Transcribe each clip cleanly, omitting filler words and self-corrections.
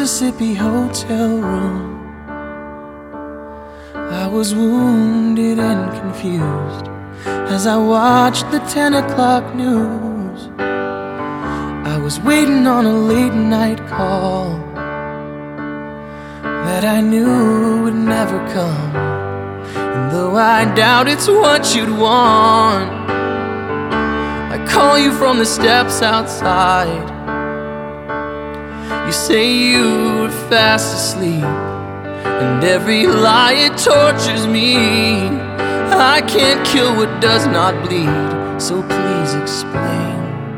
Mississippi hotel room. I was wounded and confused as I watched the 10 o'clock news. I was waiting on a late night call that I knew would never come. And though I doubt it's what you'd want, I call you from the steps outside. You say you were fast asleep, and every lie, it tortures me. I can't kill what does not bleed, so please explain.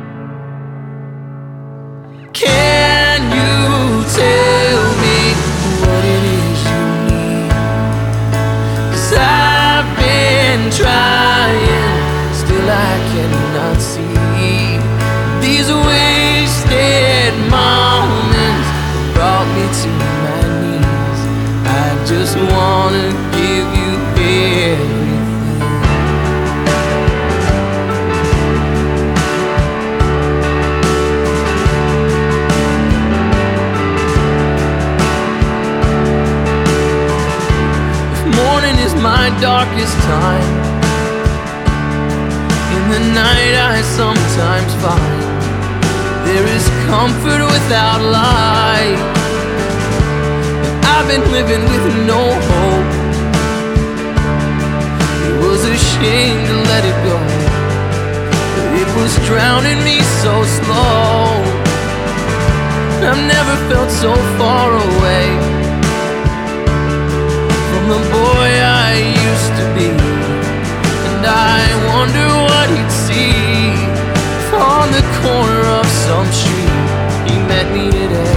Can you tell me what it is you need? 'Cause I've been trying, still I cannot see. These wasted moments brought me to my knees. I just wanna give you everything. If morning is my darkest time, in the night I sometimes find there is comfort without light. I've been living with no hope. It was a shame to let it go, but it was drowning me so slow. I've never felt so far away from the boy I used to be, and I wonder what he'd see if on the corner of some street he met me today.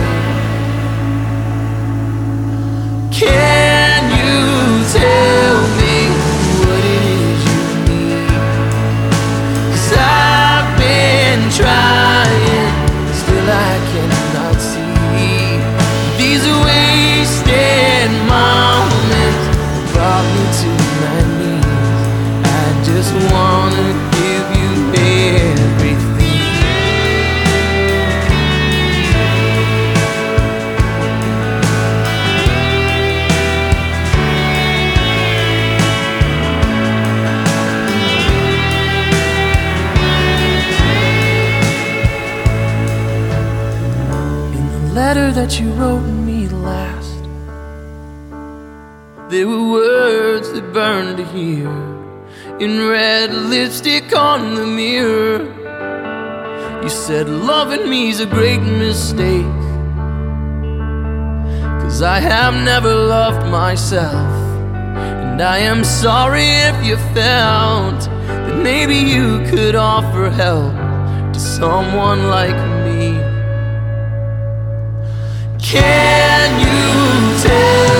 Can you tell me what it is you need? 'Cause I've been trying, still I cannot see. These wasted moments brought me to my knees. I just wanna give you everything. Letter that you wrote me last, there were words that burned to hear in red lipstick on the mirror. You said loving me's a great mistake, 'cause I have never loved myself. And I am sorry if you felt that maybe you could offer help to someone like me. Can you tell